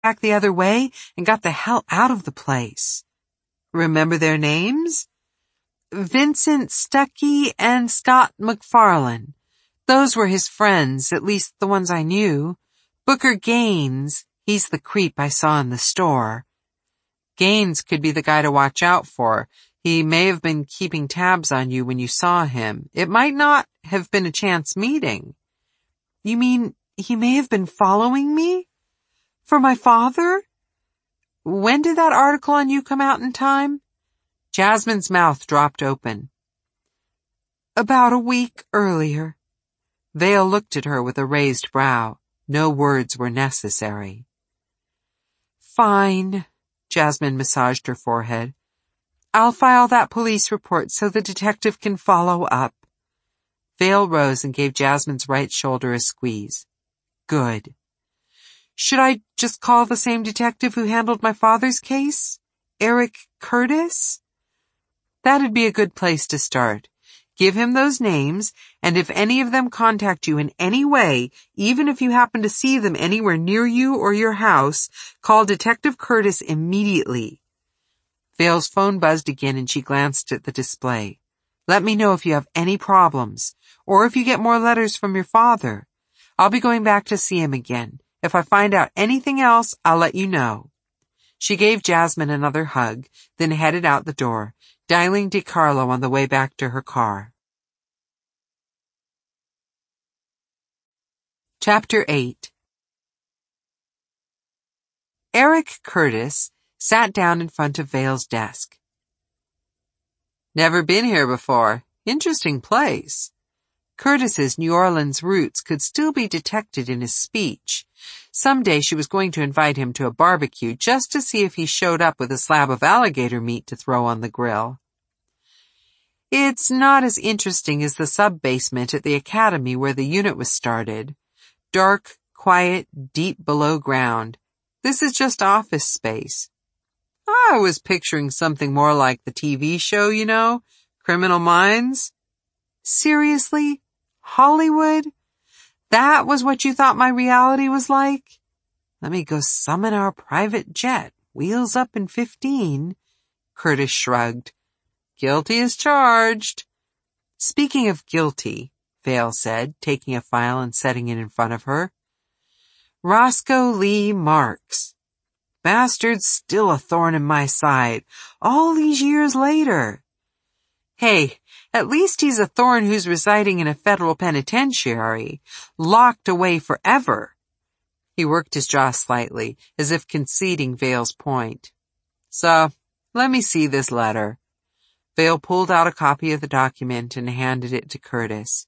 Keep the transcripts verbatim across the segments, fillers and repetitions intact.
back the other way and got the hell out of the place. Remember their names? Vincent Stuckey and Scott McFarlane. Those were his friends, at least the ones I knew. Booker Gaines, he's the creep I saw in the store. Gaines could be the guy to watch out for. He may have been keeping tabs on you when you saw him. It might not have been a chance meeting. You mean he may have been following me? For my father? When did that article on you come out in time? Jasmine's mouth dropped open. About a week earlier. Vale looked at her with a raised brow. No words were necessary. Fine. Jasmine massaged her forehead. I'll file that police report so the detective can follow up. Vale rose and gave Jasmine's right shoulder a squeeze. Good. Should I just call the same detective who handled my father's case? Eric Curtis? That'd be a good place to start. Give him those names, and if any of them contact you in any way, even if you happen to see them anywhere near you or your house, call Detective Curtis immediately. Vale's phone buzzed again and she glanced at the display. Let me know if you have any problems, or if you get more letters from your father. I'll be going back to see him again. If I find out anything else, I'll let you know. She gave Jasmine another hug, then headed out the door, dialing DiCarlo on the way back to her car. Chapter eight. Eric Curtis sat down in front of Vale's desk. Never been here before. Interesting place. Curtis's New Orleans roots could still be detected in his speech. Someday she was going to invite him to a barbecue just to see if he showed up with a slab of alligator meat to throw on the grill. It's not as interesting as the sub-basement at the academy where the unit was started. Dark, quiet, deep below ground. This is just office space. I was picturing something more like the T V show, you know, Criminal Minds. Seriously? Hollywood? That was what you thought my reality was like? Let me go summon our private jet. Wheels up in fifteen. Curtis shrugged. Guilty as charged. Speaking of guilty, Vale said, taking a file and setting it in front of her. Roscoe Lee Marks. Bastard's still a thorn in my side, all these years later. Hey, at least he's a thorn who's residing in a federal penitentiary, locked away forever. He worked his jaw slightly, as if conceding Vale's point. So, let me see this letter. Vale pulled out a copy of the document and handed it to Curtis.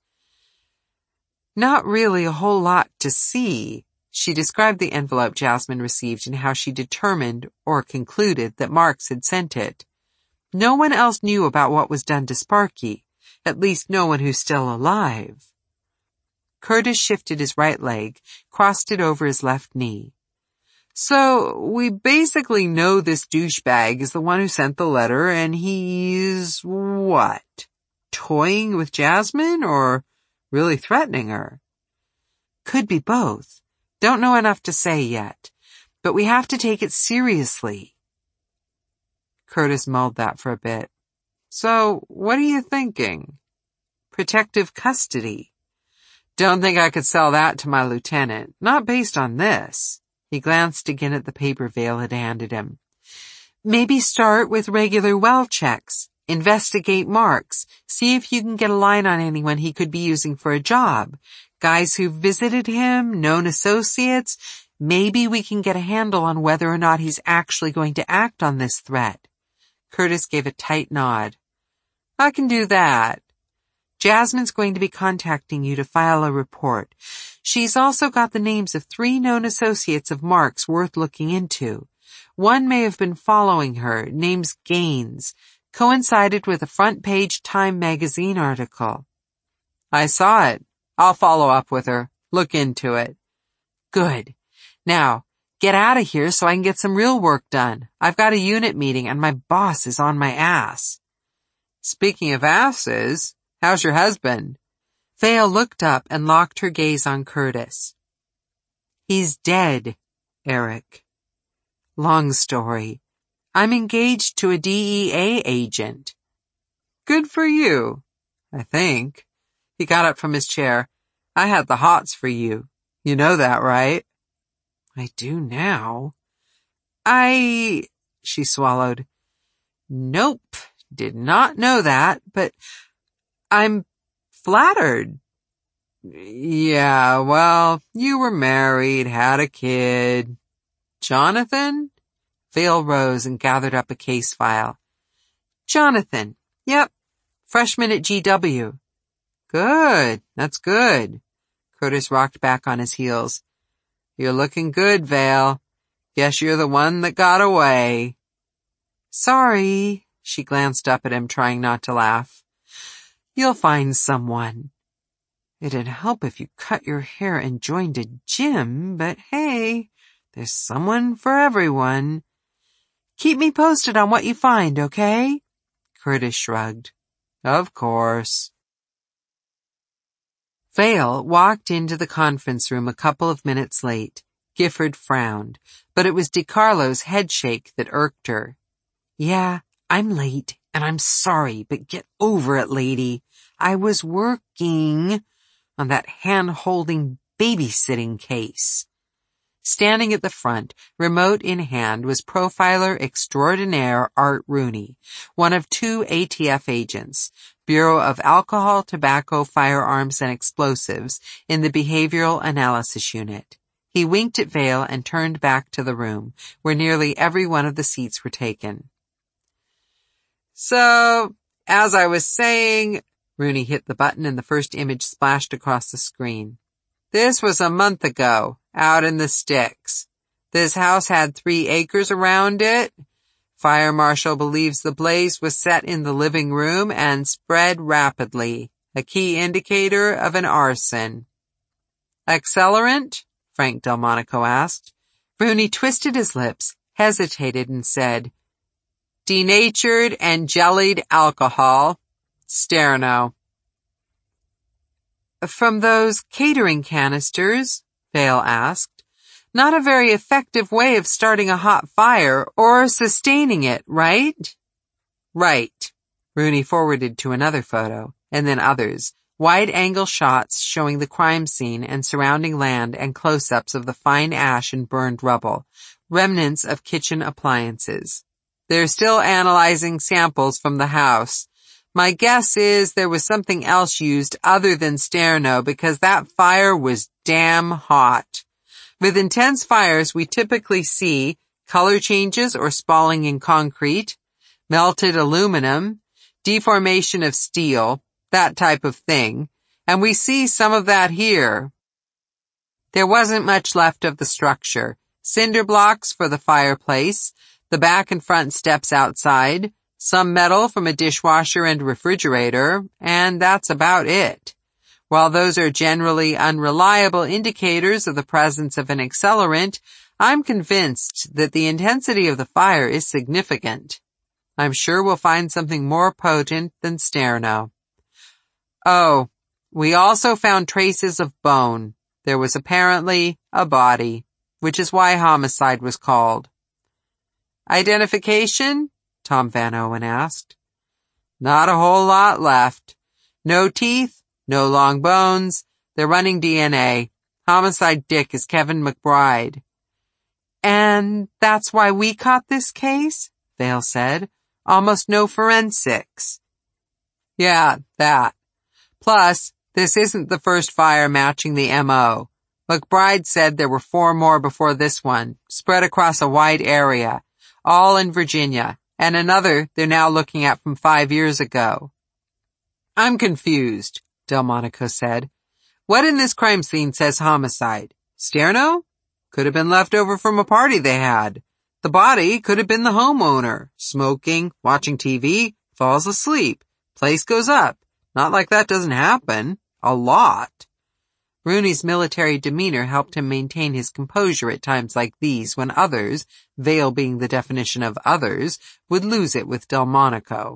Not really a whole lot to see. She described the envelope Jasmine received and how she determined, or concluded, that Marks had sent it. No one else knew about what was done to Sparky, at least no one who's still alive. Curtis shifted his right leg, crossed it over his left knee. So, we basically know this douchebag is the one who sent the letter, and he's, what? Toying with Jasmine, or really threatening her? Could be both. Don't know enough to say yet, but we have to take it seriously. Curtis mulled that for a bit. So, what are you thinking? Protective custody. Don't think I could sell that to my lieutenant, not based on this. He glanced again at the paper Vale had handed him. Maybe start with regular well checks. Investigate Marks. See if you can get a line on anyone he could be using for a job. Guys who visited him, known associates. Maybe we can get a handle on whether or not he's actually going to act on this threat. Curtis gave a tight nod. I can do that. Jasmine's going to be contacting you to file a report. She's also got the names of three known associates of Mark's worth looking into. One may have been following her, name's Gaines, coincided with a front-page Time magazine article. I saw it. I'll follow up with her. Look into it. Good. Now, get out of here so I can get some real work done. I've got a unit meeting and my boss is on my ass. Speaking of asses, how's your husband? Vale looked up and locked her gaze on Curtis. He's dead, Eric. Long story. I'm engaged to a D E A agent. Good for you, I think. He got up from his chair. I had the hots for you. You know that, right? I do now. I... She swallowed. Nope, did not know that, but I'm flattered. Yeah, well, you were married, had a kid. Jonathan? Vale rose and gathered up a case file. Jonathan. Yep. Freshman at G W. Good. That's good. Curtis rocked back on his heels. You're looking good, Vale. Guess you're the one that got away. Sorry. She glanced up at him, trying not to laugh. You'll find someone. It'd help if you cut your hair and joined a gym, but hey, there's someone for everyone. Keep me posted on what you find, okay? Curtis shrugged. Of course. Vale walked into the conference room a couple of minutes late. Gifford frowned, but it was DiCarlo's headshake that irked her. Yeah, I'm late, and I'm sorry, but get over it, lady. I was working on that hand-holding babysitting case. Standing at the front, remote in hand, was profiler extraordinaire Art Rooney, one of two A T F agents, Bureau of Alcohol, Tobacco, Firearms, and Explosives, in the Behavioral Analysis Unit. He winked at Vale and turned back to the room, where nearly every one of the seats were taken. So, as I was saying, Rooney hit the button and the first image splashed across the screen. This was a month ago, out in the sticks. This house had three acres around it. Fire marshal believes the blaze was set in the living room and spread rapidly, a key indicator of an arson. Accelerant? Frank Delmonico asked. Rooney twisted his lips, hesitated, and said, Denatured and jellied alcohol. Sterno. From those catering canisters? Vale asked. Not a very effective way of starting a hot fire or sustaining it, right? Right. Rooney forwarded to another photo, and then others, wide-angle shots showing the crime scene and surrounding land and close-ups of the fine ash and burned rubble, remnants of kitchen appliances. They're still analyzing samples from the house. My guess is there was something else used other than sterno because that fire was damn hot. With intense fires, we typically see color changes or spalling in concrete, melted aluminum, deformation of steel, that type of thing, and we see some of that here. There wasn't much left of the structure. Cinder blocks for the fireplace, the back and front steps outside, some metal from a dishwasher and refrigerator, and that's about it. While those are generally unreliable indicators of the presence of an accelerant, I'm convinced that the intensity of the fire is significant. I'm sure we'll find something more potent than sterno. Oh, we also found traces of bone. There was apparently a body, which is why homicide was called. Identification? Tom Van Owen asked. Not a whole lot left. No teeth, no long bones. They're running D N A. Homicide Dick is Kevin McBride. And that's why we caught this case? Vale said. Almost no forensics. Yeah, that. Plus, this isn't the first fire matching the M O. McBride said there were four more before this one, spread across a wide area, all in Virginia, and another they're now looking at from five years ago. I'm confused, Delmonico said. What in this crime scene says homicide? Sterno? Could have been left over from a party they had. The body could have been the homeowner, smoking, watching T V, falls asleep, place goes up. Not like that doesn't happen. A lot. Rooney's military demeanor helped him maintain his composure at times like these when others, Vale being the definition of others, would lose it with Delmonico.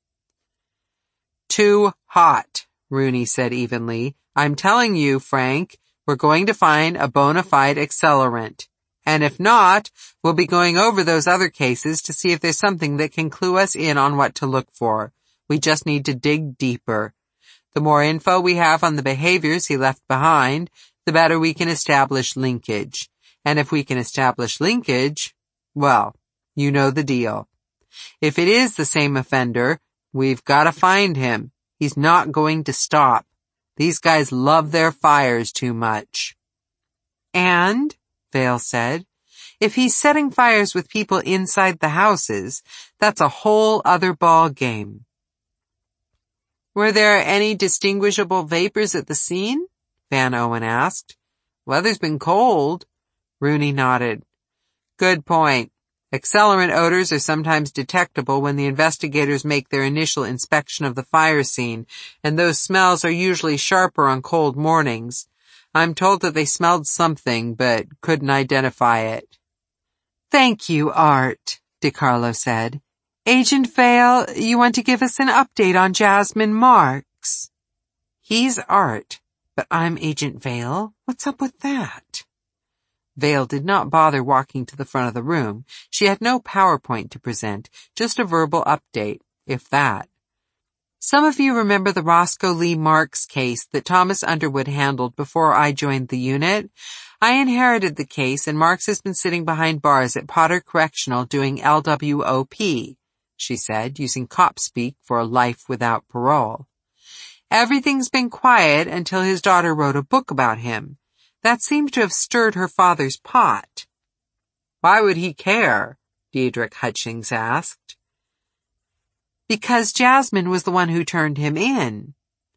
Too hot, Rooney said evenly. I'm telling you, Frank, we're going to find a bona fide accelerant. And if not, we'll be going over those other cases to see if there's something that can clue us in on what to look for. We just need to dig deeper. The more info we have on the behaviors he left behind, the better we can establish linkage. And if we can establish linkage, well, you know the deal. If it is the same offender, we've got to find him. He's not going to stop. These guys love their fires too much. And, Vale said, if he's setting fires with people inside the houses, that's a whole other ball game. Were there any distinguishable vapors at the scene? Van Owen asked. Weather's been cold. Rooney nodded. Good point. Accelerant odors are sometimes detectable when the investigators make their initial inspection of the fire scene, and those smells are usually sharper on cold mornings. I'm told that they smelled something, but couldn't identify it. Thank you, Art, DiCarlo said. Agent Vale, you want to give us an update on Jasmine Marks? He's Art, but I'm Agent Vale. What's up with that? Vale did not bother walking to the front of the room. She had no PowerPoint to present, just a verbal update, if that. Some of you remember the Roscoe Lee Marks case that Thomas Underwood handled before I joined the unit. I inherited the case, and Marks has been sitting behind bars at Potter Correctional doing L W O P, she said, using cop speak for life without parole. Everything's been quiet until his daughter wrote a book about him. That seemed to have stirred her father's pot. Why would he care? Diedrich Hutchings asked. Because Jasmine was the one who turned him in.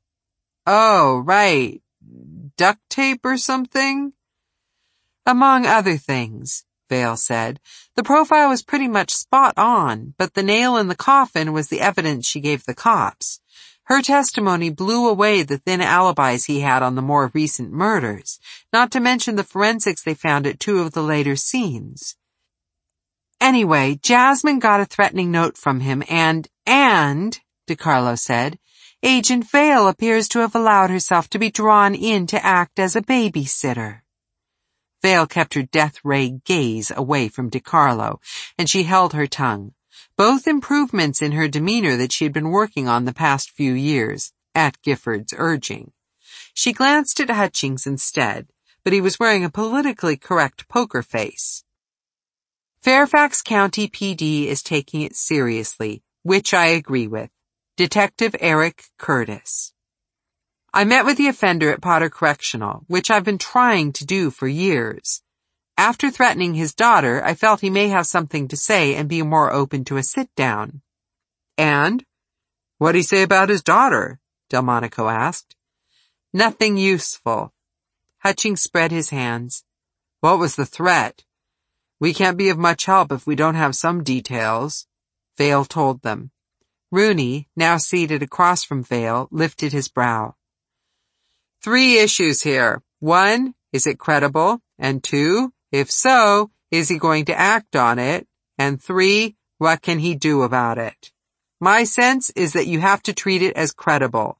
Oh, right. Duct tape or something? Among other things, Vale said. The profile was pretty much spot on, but the nail in the coffin was the evidence she gave the cops. Her testimony blew away the thin alibis he had on the more recent murders, not to mention the forensics they found at two of the later scenes. Anyway, Jasmine got a threatening note from him and, and, DiCarlo said, Agent Vale appears to have allowed herself to be drawn in to act as a babysitter. Vale kept her death-ray gaze away from DiCarlo, and she held her tongue. Both improvements in her demeanor that she had been working on the past few years, at Gifford's urging. She glanced at Hutchings instead, but he was wearing a politically correct poker face. Fairfax County P D is taking it seriously, which I agree with. Detective Eric Curtis. I met with the offender at Potter Correctional, which I've been trying to do for years. After threatening his daughter, I felt he may have something to say and be more open to a sit-down. And? What'd he say about his daughter? Delmonico asked. Nothing useful. Hutchings spread his hands. What was the threat? We can't be of much help if we don't have some details. Vale told them. Rooney, now seated across from Vale, lifted his brow. Three issues here. One, is it credible? And two, if so, is he going to act on it? And three, what can he do about it? My sense is that you have to treat it as credible.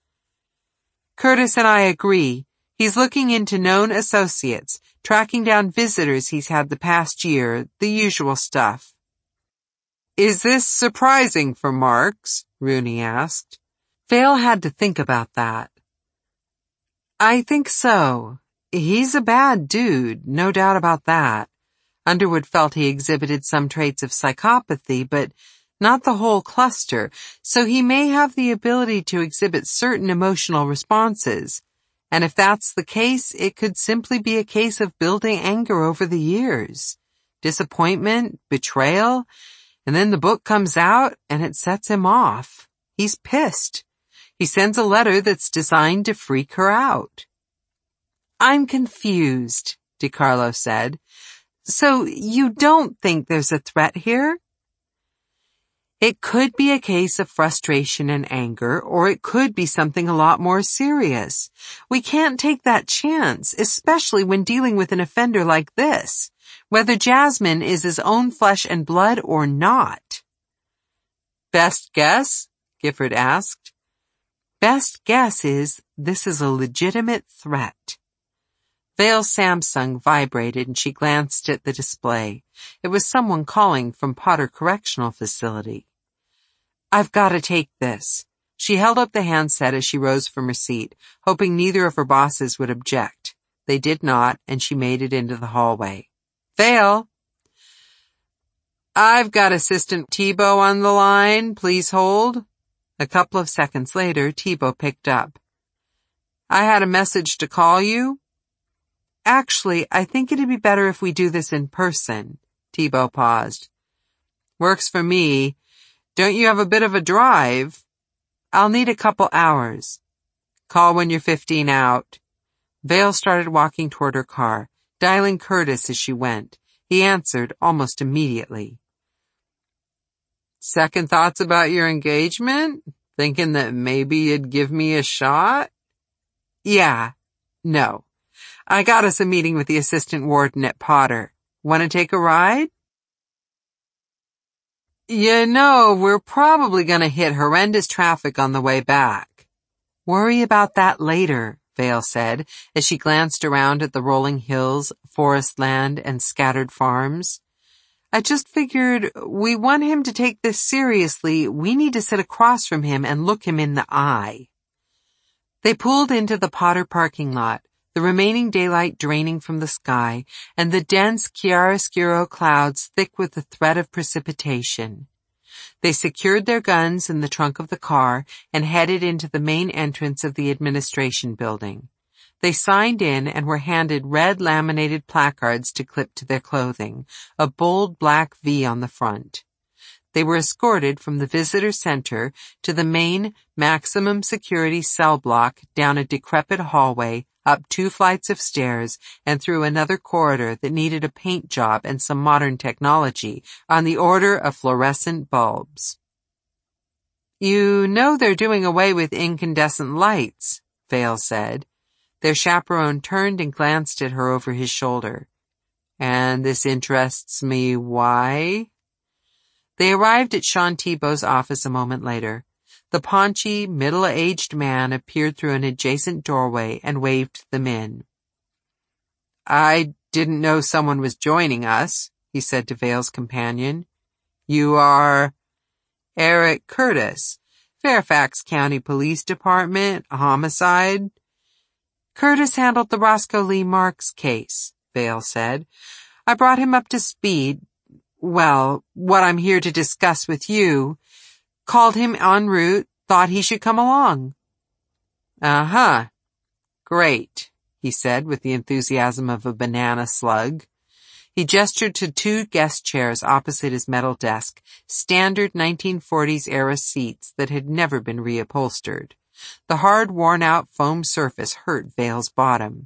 Curtis and I agree. He's looking into known associates, tracking down visitors he's had the past year, the usual stuff. Is this surprising for Marks? Rooney asked. Vale had to think about that. I think so. He's a bad dude, no doubt about that. Underwood felt he exhibited some traits of psychopathy, but not the whole cluster, so he may have the ability to exhibit certain emotional responses. And if that's the case, it could simply be a case of building anger over the years. Disappointment, betrayal, and then the book comes out and it sets him off. He's pissed. He sends a letter that's designed to freak her out. I'm confused, DiCarlo said. So you don't think there's a threat here? It could be a case of frustration and anger, or it could be something a lot more serious. We can't take that chance, especially when dealing with an offender like this, whether Jasmine is his own flesh and blood or not. Best guess? Gifford asked. Best guess is this is a legitimate threat. Vale's Samsung vibrated and she glanced at the display. It was someone calling from Potter Correctional Facility. "I've got to take this." She held up the handset as she rose from her seat, hoping neither of her bosses would object. They did not, and she made it into the hallway. "Vale?" "I've got Assistant Tebow on the line. Please hold." A couple of seconds later, Tebow picked up. "I had a message to call you." "Actually, I think it'd be better if we do this in person." Tebow paused. "Works for me. Don't you have a bit of a drive?" "I'll need a couple hours." "Call when you're fifteen out." Vale started walking toward her car, dialing Curtis as she went. He answered almost immediately. "Second thoughts about your engagement? Thinking that maybe you'd give me a shot?" "Yeah. No. I got us a meeting with the assistant warden at Potter. Want to take a ride?" "You know, we're probably going to hit horrendous traffic on the way back." "Worry about that later," Vale said, as she glanced around at the rolling hills, forest land, and scattered farms. "I just figured we want him to take this seriously. We need to sit across from him and look him in the eye." They pulled into the Potter parking lot, the remaining daylight draining from the sky, and the dense chiaroscuro clouds thick with the threat of precipitation. They secured their guns in the trunk of the car and headed into the main entrance of the administration building. They signed in and were handed red laminated placards to clip to their clothing, a bold black V on the front. They were escorted from the visitor center to the main maximum security cell block down a decrepit hallway, up two flights of stairs, and through another corridor that needed a paint job and some modern technology on the order of fluorescent bulbs. "You know they're doing away with incandescent lights," Vale said. Their chaperone turned and glanced at her over his shoulder. "And this interests me, why?" They arrived at Sean Tebow's office a moment later. The paunchy, middle-aged man appeared through an adjacent doorway and waved them in. "I didn't know someone was joining us," he said to Vale's companion. "You are—" "Eric Curtis, Fairfax County Police Department, homicide." "Curtis handled the Roscoe Lee Marks case," Vale said. "I brought him up to speed. Well, what I'm here to discuss with you. Called him en route, thought he should come along." "Uh-huh. Great," he said with the enthusiasm of a banana slug. He gestured to two guest chairs opposite his metal desk, standard nineteen forties era seats that had never been reupholstered. The hard, worn-out foam surface hurt Vale's bottom.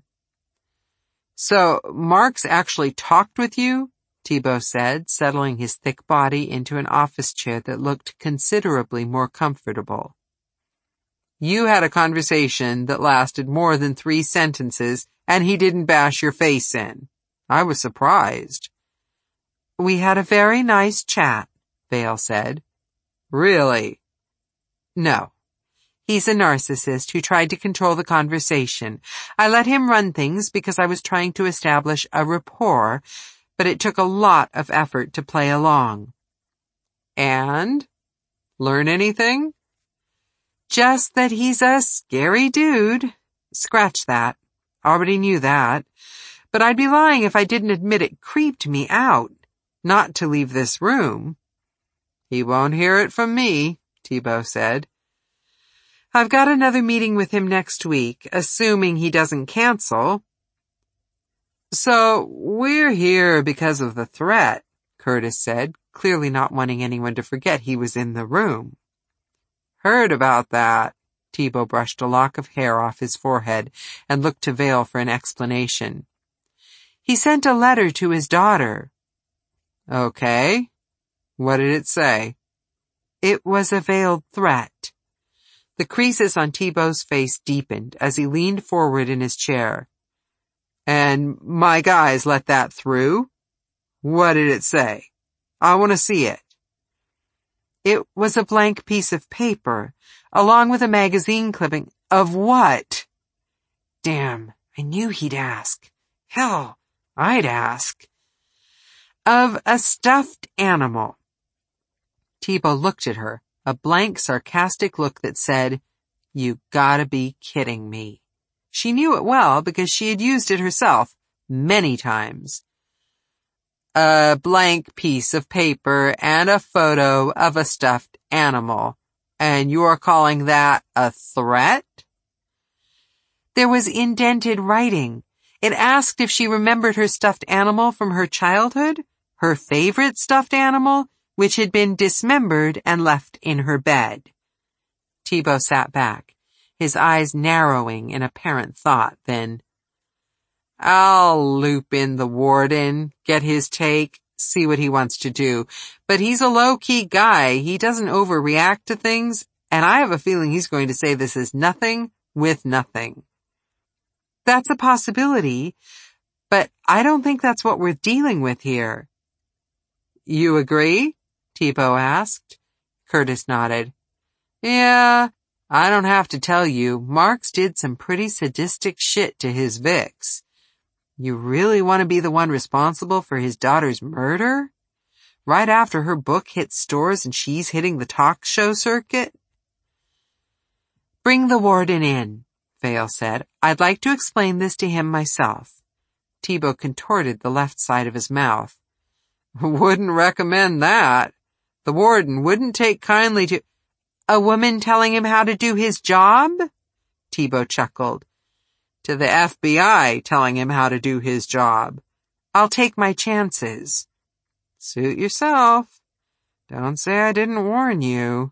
"So, Marks actually talked with you?" Tebow said, settling his thick body into an office chair that looked considerably more comfortable. "You had a conversation that lasted more than three sentences, and he didn't bash your face in. I was surprised." "We had a very nice chat," Vale said. "Really?" "No. He's a narcissist who tried to control the conversation. I let him run things because I was trying to establish a rapport, but it took a lot of effort to play along." "And? Learn anything?" "Just that he's a scary dude. Scratch that. Already knew that. But I'd be lying if I didn't admit it creeped me out. Not to leave this room." "He won't hear it from me," Tebow said. "I've got another meeting with him next week, assuming he doesn't cancel." "So, we're here because of the threat," Curtis said, clearly not wanting anyone to forget he was in the room. "Heard about that." Tebow brushed a lock of hair off his forehead and looked to Vale for an explanation. "He sent a letter to his daughter." "Okay. What did it say?" "It was a veiled threat." The creases on Tebow's face deepened as he leaned forward in his chair. "And my guys let that through? What did it say? I want to see it." "It was a blank piece of paper, along with a magazine clipping." "Of what?" "Damn, I knew he'd ask." Hell, I'd ask. Of a stuffed animal. Thibault looked at her, a blank, sarcastic look that said, "You gotta be kidding me." She knew it well because she had used it herself many times. A blank piece of paper and a photo of a stuffed animal. And you're calling that a threat? There was indented writing. It asked if she remembered her stuffed animal from her childhood, her favorite stuffed animal, which had been dismembered and left in her bed. Thibault sat back, his eyes narrowing in apparent thought, then, "I'll loop in the warden, get his take, see what he wants to do. But he's a low-key guy. He doesn't overreact to things, and I have a feeling he's going to say this is nothing with nothing." That's a possibility, but I don't think that's what we're dealing with here. You agree? Thibault asked. Curtis nodded. Yeah, I don't have to tell you, Marks did some pretty sadistic shit to his Vicks. You really want to be the one responsible for his daughter's murder? Right after her book hits stores and she's hitting the talk show circuit? Bring the warden in, Vale said. I'd like to explain this to him myself. Thibault contorted the left side of his mouth. Wouldn't recommend that. The warden wouldn't take kindly to... A woman telling him how to do his job? Thibault chuckled. To the F B I telling him how to do his job. I'll take my chances. Suit yourself. Don't say I didn't warn you.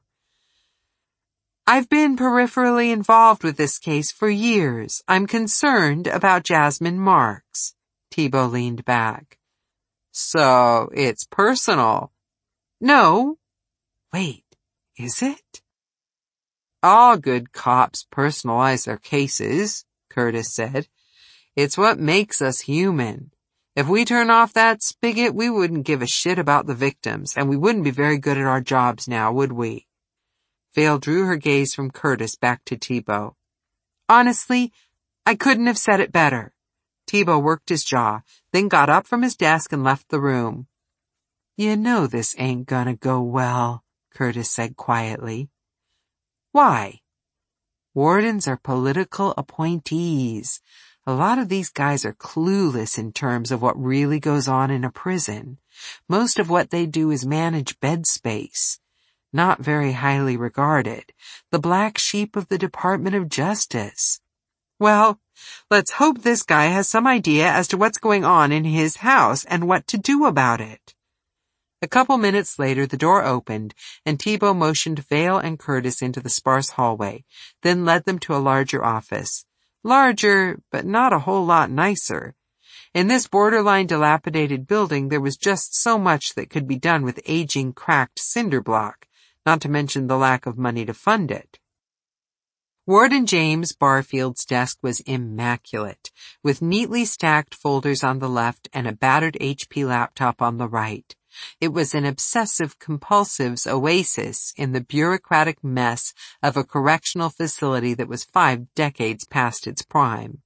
I've been peripherally involved with this case for years. I'm concerned about Jasmine Marks. Thibault leaned back. So, it's personal. No. Wait, is it? All good cops personalize their cases, Curtis said. It's what makes us human. If we turn off that spigot, we wouldn't give a shit about the victims, and we wouldn't be very good at our jobs now, would we? Vale drew her gaze from Curtis back to Thibault. Honestly, I couldn't have said it better. Thibault worked his jaw, then got up from his desk and left the room. You know this ain't gonna go well, Curtis said quietly. Why? Wardens are political appointees. A lot of these guys are clueless in terms of what really goes on in a prison. Most of what they do is manage bed space. Not very highly regarded. The black sheep of the Department of Justice. Well, let's hope this guy has some idea as to what's going on in his house and what to do about it. A couple minutes later, the door opened, and Thibault motioned Vale and Curtis into the sparse hallway, then led them to a larger office. Larger, but not a whole lot nicer. In this borderline dilapidated building, there was just so much that could be done with aging, cracked cinder block, not to mention the lack of money to fund it. Warden James Barfield's desk was immaculate, with neatly stacked folders on the left and a battered H P laptop on the right. It was an obsessive-compulsive's oasis in the bureaucratic mess of a correctional facility that was five decades past its prime.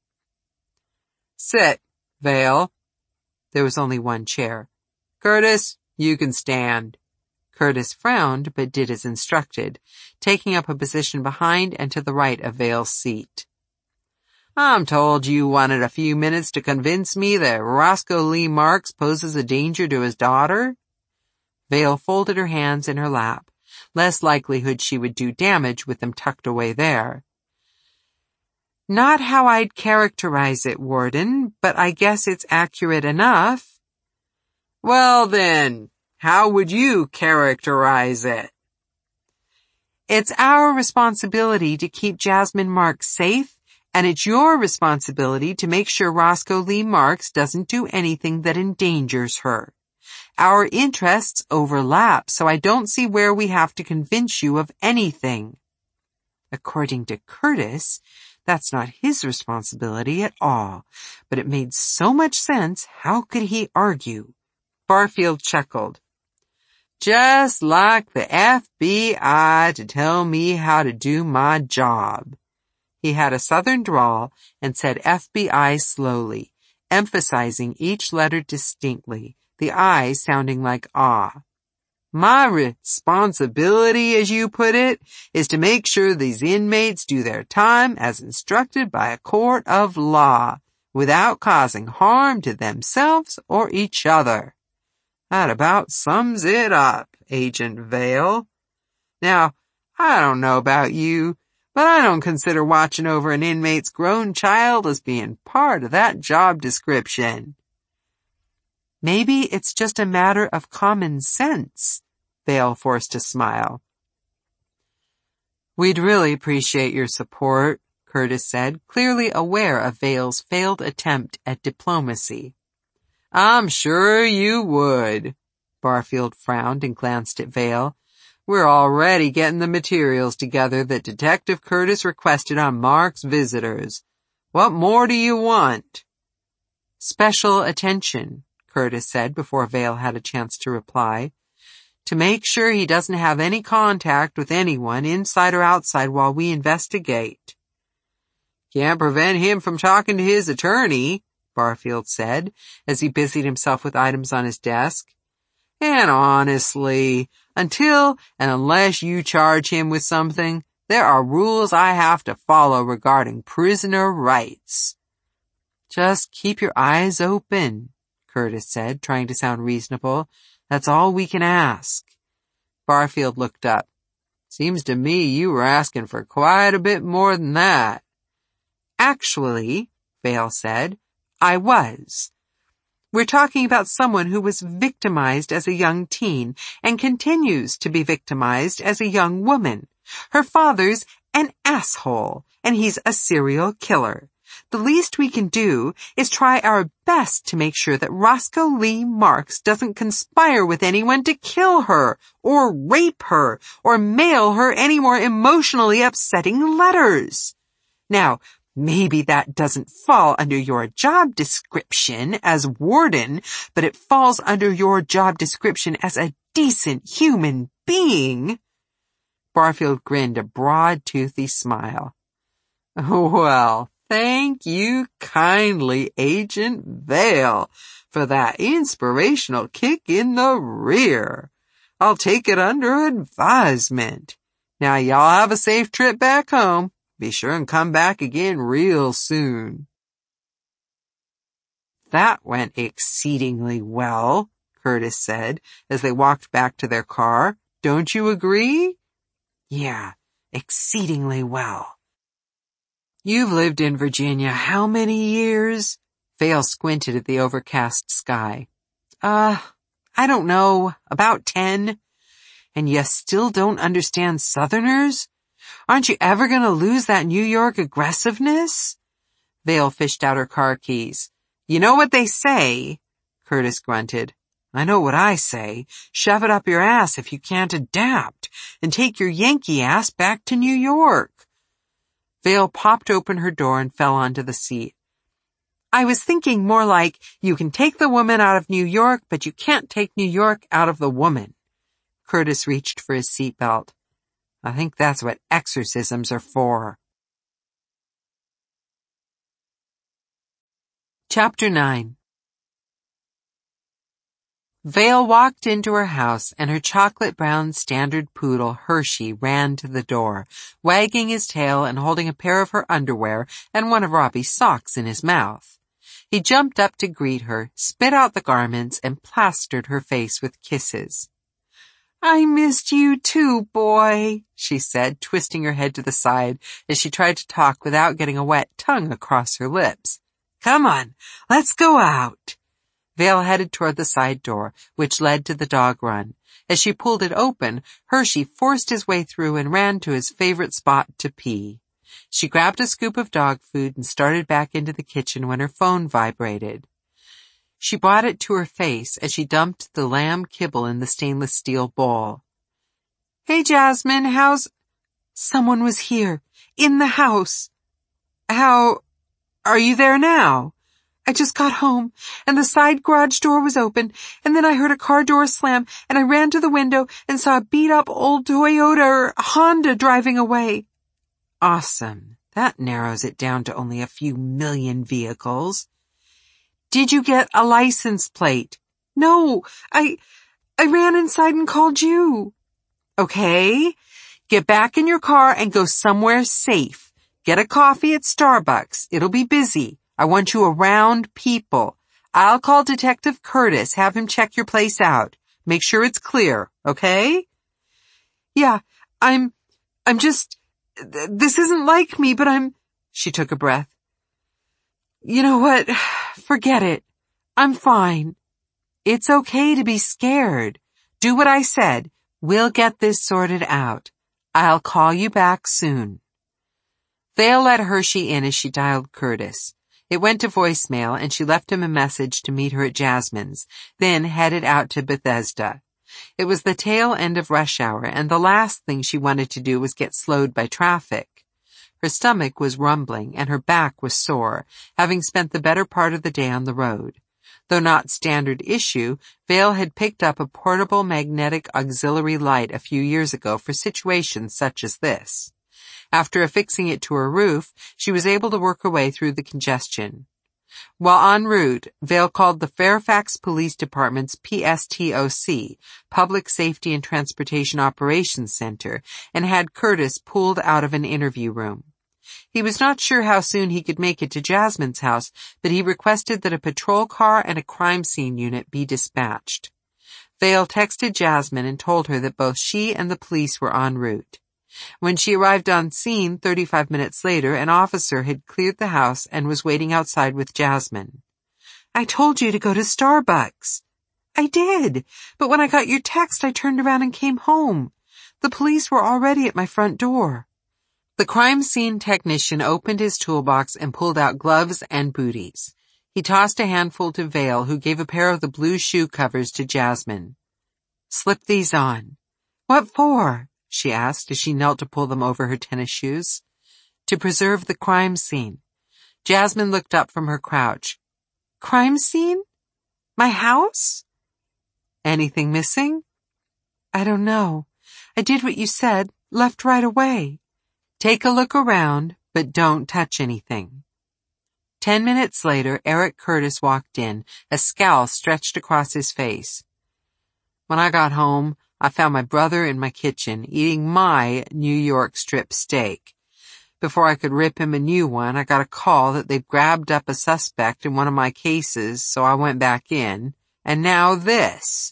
Sit, Vale. There was only one chair. Curtis, you can stand. Curtis frowned, but did as instructed, taking up a position behind and to the right of Vale's seat. I'm told you wanted a few minutes to convince me that Roscoe Lee Marks poses a danger to his daughter? Vale folded her hands in her lap. Less likelihood she would do damage with them tucked away there. Not how I'd characterize it, Warden, but I guess it's accurate enough. Well then, how would you characterize it? It's our responsibility to keep Jasmine Marks safe, and it's your responsibility to make sure Roscoe Lee Marks doesn't do anything that endangers her. Our interests overlap, so I don't see where we have to convince you of anything. According to Curtis, that's not his responsibility at all, but it made so much sense, how could he argue? Barfield chuckled. Just like the F B I to tell me how to do my job. He had a southern drawl and said F B I slowly, emphasizing each letter distinctly, the I sounding like ah. My responsibility, as you put it, is to make sure these inmates do their time as instructed by a court of law, without causing harm to themselves or each other. That about sums it up, Agent Vale. Now, I don't know about you, but I don't consider watching over an inmate's grown child as being part of that job description. Maybe it's just a matter of common sense, Vale forced a smile. We'd really appreciate your support, Curtis said, clearly aware of Vale's failed attempt at diplomacy. I'm sure you would. Barfield frowned and glanced at Vale. We're already getting the materials together that Detective Curtis requested on Mark's visitors. What more do you want? Special attention, Curtis said before Vale had a chance to reply. To make sure he doesn't have any contact with anyone, inside or outside, while we investigate. Can't prevent him from talking to his attorney, Barfield said, as he busied himself with items on his desk. And honestly, until and unless you charge him with something, there are rules I have to follow regarding prisoner rights. Just keep your eyes open, Curtis said, trying to sound reasonable. That's all we can ask. Barfield looked up. Seems to me you were asking for quite a bit more than that. Actually, Vale said, I was. We're talking about someone who was victimized as a young teen and continues to be victimized as a young woman. Her father's an asshole, and he's a serial killer. The least we can do is try our best to make sure that Roscoe Lee Marks doesn't conspire with anyone to kill her, or rape her, or mail her any more emotionally upsetting letters. Now, maybe that doesn't fall under your job description as warden, but it falls under your job description as a decent human being. Barfield grinned a broad, toothy smile. Well, thank you kindly, Agent Vale, for that inspirational kick in the rear. I'll take it under advisement. Now y'all have a safe trip back home. Be sure and come back again real soon. That went exceedingly well, Curtis said, as they walked back to their car. Don't you agree? Yeah, exceedingly well. You've lived in Virginia how many years? Vale squinted at the overcast sky. Uh, I don't know, about ten. And you still don't understand Southerners? Aren't you ever going to lose that New York aggressiveness? Vale fished out her car keys. You know what they say? Curtis grunted. I know what I say. Shove it up your ass if you can't adapt, and take your Yankee ass back to New York. Vale popped open her door and fell onto the seat. I was thinking more like, you can take the woman out of New York, but you can't take New York out of the woman. Curtis reached for his seatbelt. I think that's what exorcisms are for. Chapter nine. Vale walked into her house, and her chocolate-brown standard poodle, Hershey, ran to the door, wagging his tail and holding a pair of her underwear and one of Robbie's socks in his mouth. He jumped up to greet her, spit out the garments, and plastered her face with kisses. I missed you too, boy, she said, twisting her head to the side as she tried to talk without getting a wet tongue across her lips. Come on, let's go out. Vale headed toward the side door, which led to the dog run. As she pulled it open, Hershey forced his way through and ran to his favorite spot to pee. She grabbed a scoop of dog food and started back into the kitchen when her phone vibrated. She brought it to her face as she dumped the lamb kibble in the stainless steel bowl. Hey, Jasmine, how's... Someone was here, in the house. How... Are you there now? I just got home, and the side garage door was open, and then I heard a car door slam, and I ran to the window and saw a beat-up old Toyota or Honda driving away. Awesome. That narrows it down to only a few million vehicles. Did you get a license plate? No, I, I ran inside and called you. Okay, get back in your car and go somewhere safe. Get a coffee at Starbucks. It'll be busy. I want you around people. I'll call Detective Curtis, have him check your place out. Make sure it's clear, okay? Yeah, I'm, I'm just, th- this isn't like me, but I'm, she took a breath. You know what? Forget it. I'm fine. It's okay to be scared. Do what I said. We'll get this sorted out. I'll call you back soon. Vale let Hershey in as she dialed Curtis. It went to voicemail and she left him a message to meet her at Jasmine's, then headed out to Bethesda. It was the tail end of rush hour and the last thing she wanted to do was get slowed by traffic. Her stomach was rumbling and her back was sore, having spent the better part of the day on the road. Though not standard issue, Vale had picked up a portable magnetic auxiliary light a few years ago for situations such as this. After affixing it to her roof, she was able to work her way through the congestion. While en route, Vale called the Fairfax Police Department's P S T O C, Public Safety and Transportation Operations Center, and had Curtis pulled out of an interview room. He was not sure how soon he could make it to Jasmine's house, but he requested that a patrol car and a crime scene unit be dispatched. Vale texted Jasmine and told her that both she and the police were en route. When she arrived on scene thirty-five minutes later, an officer had cleared the house and was waiting outside with Jasmine. I told you to go to Starbucks. I did, but when I got your text, I turned around and came home. The police were already at my front door. The crime scene technician opened his toolbox and pulled out gloves and booties. He tossed a handful to Vale, who gave a pair of the blue shoe covers to Jasmine. Slip these on. What for? She asked as she knelt to pull them over her tennis shoes. To preserve the crime scene. Jasmine looked up from her crouch. Crime scene? My house? Anything missing? I don't know. I did what you said, left right away. Take a look around, but don't touch anything. Ten minutes later, Eric Curtis walked in, a scowl stretched across his face. When I got home, I found my brother in my kitchen eating my New York strip steak. Before I could rip him a new one, I got a call that they'd grabbed up a suspect in one of my cases, so I went back in. And now this.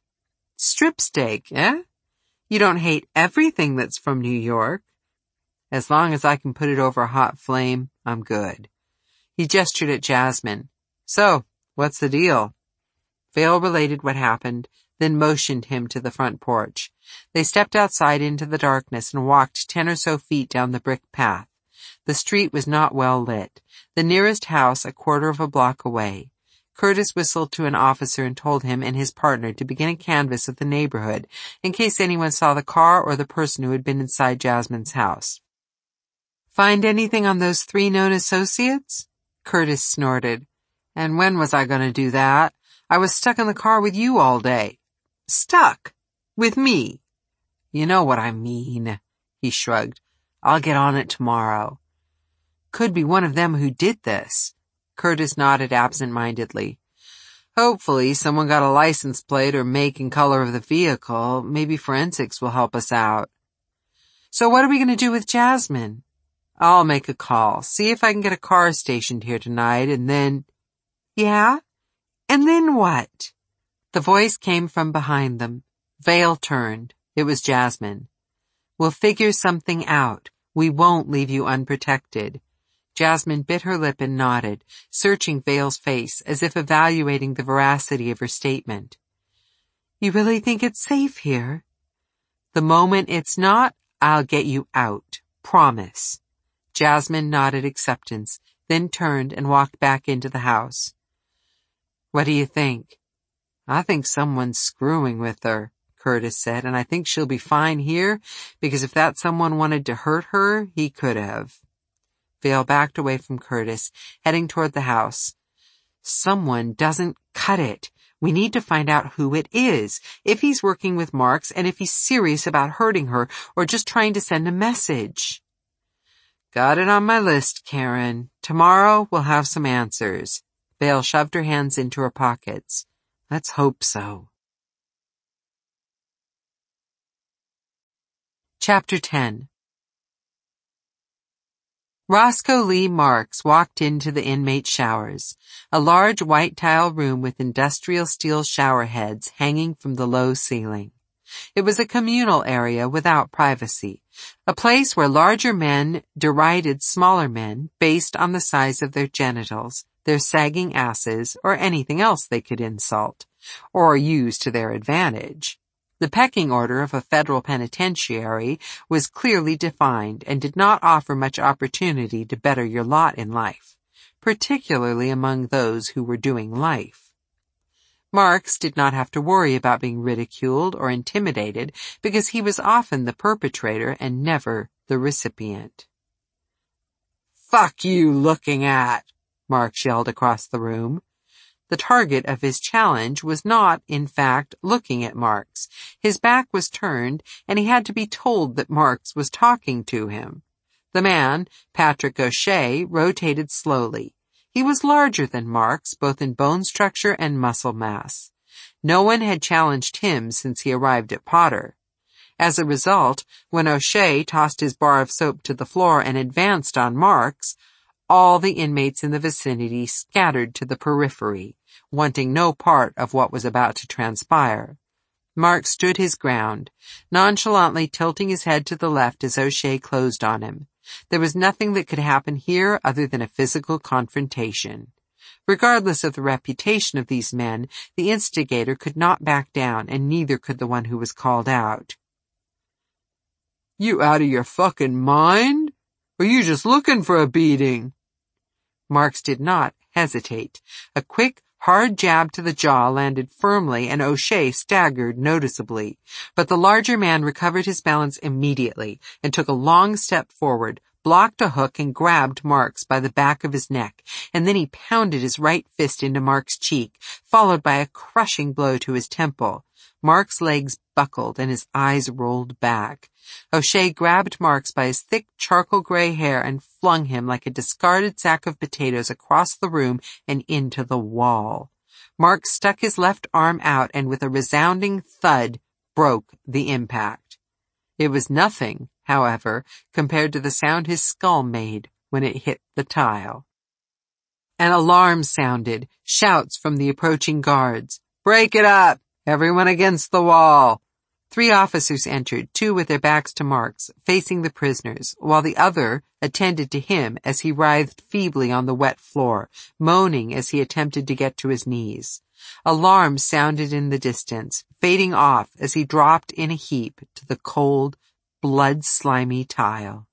Strip steak, eh? You don't hate everything that's from New York. As long as I can put it over a hot flame, I'm good. He gestured at Jasmine. So, what's the deal? Vale related what happened, then motioned him to the front porch. They stepped outside into the darkness and walked ten or so feet down the brick path. The street was not well lit. The nearest house a quarter of a block away. Curtis whistled to an officer and told him and his partner to begin a canvass of the neighborhood in case anyone saw the car or the person who had been inside Jasmine's house. Find anything on those three known associates? Curtis snorted. And when was I going to do that? I was stuck in the car with you all day. Stuck? With me? You know what I mean, he shrugged. I'll get on it tomorrow. Could be one of them who did this. Curtis nodded absent-mindedly. Hopefully someone got a license plate or make and color of the vehicle. Maybe forensics will help us out. So what are we going to do with Jasmine? I'll make a call, see if I can get a car stationed here tonight, and then... Yeah? And then what? The voice came from behind them. Vale turned. It was Jasmine. We'll figure something out. We won't leave you unprotected. Jasmine bit her lip and nodded, searching Vale's face as if evaluating the veracity of her statement. You really think it's safe here? The moment it's not, I'll get you out. Promise. Jasmine nodded acceptance, then turned and walked back into the house. What do you think? I think someone's screwing with her, Curtis said, and I think she'll be fine here, because if that someone wanted to hurt her, he could have. Vale backed away from Curtis, heading toward the house. Someone doesn't cut it. We need to find out who it is, if he's working with Marks, and if he's serious about hurting her, or just trying to send a message. Got it on my list, Karen. Tomorrow we'll have some answers. Vale shoved her hands into her pockets. Let's hope so. Chapter ten. Roscoe Lee Marks walked into the inmate showers, a large white tile room with industrial steel shower heads hanging from the low ceiling. It was a communal area without privacy, a place where larger men derided smaller men based on the size of their genitals, their sagging asses, or anything else they could insult, or use to their advantage. The pecking order of a federal penitentiary was clearly defined and did not offer much opportunity to better your lot in life, particularly among those who were doing life. Marks did not have to worry about being ridiculed or intimidated because he was often the perpetrator and never the recipient. "Fuck you looking at?" Marks yelled across the room. The target of his challenge was not, in fact, looking at Marks. His back was turned, and he had to be told that Marks was talking to him. The man, Patrick O'Shea, rotated slowly. He was larger than Marks, both in bone structure and muscle mass. No one had challenged him since he arrived at Potter. As a result, when O'Shea tossed his bar of soap to the floor and advanced on Marks, all the inmates in the vicinity scattered to the periphery, wanting no part of what was about to transpire. Marks stood his ground, nonchalantly tilting his head to the left as O'Shea closed on him. There was nothing that could happen here other than a physical confrontation. Regardless of the reputation of these men, the instigator could not back down, and neither could the one who was called out. "You out of your fucking mind? Or you just looking for a beating?" Marks did not hesitate. A quick, hard jab to the jaw landed firmly, and O'Shea staggered noticeably. But the larger man recovered his balance immediately and took a long step forward, blocked a hook, and grabbed Marks by the back of his neck, and then he pounded his right fist into Marks' cheek, followed by a crushing blow to his temple. Marks' legs buckled and his eyes rolled back. O'Shea grabbed Marks by his thick charcoal gray hair and flung him like a discarded sack of potatoes across the room and into the wall. Marks stuck his left arm out and with a resounding thud broke the impact. It was nothing, however, compared to the sound his skull made when it hit the tile. An alarm sounded, shouts from the approaching guards. "Break it up! Everyone against the wall!" Three officers entered, two with their backs to Marks, facing the prisoners, while the other attended to him as he writhed feebly on the wet floor, moaning as he attempted to get to his knees. Alarms sounded in the distance, fading off as he dropped in a heap to the cold, blood-slimy tile.